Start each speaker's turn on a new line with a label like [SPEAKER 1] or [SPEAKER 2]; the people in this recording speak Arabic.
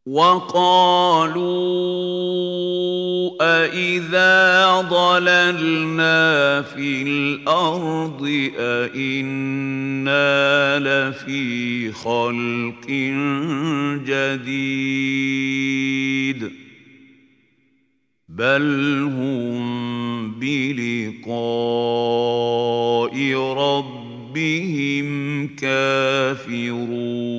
[SPEAKER 1] وَقَالُوا أَإِذَا ضَلَلْنَا فِي الْأَرْضِ أَإِنَّا لَفِي خَلْقٍ جَدِيدٍ بَلْ هُم بِلِقَاءِ رَبِّهِمْ كَافِرُونَ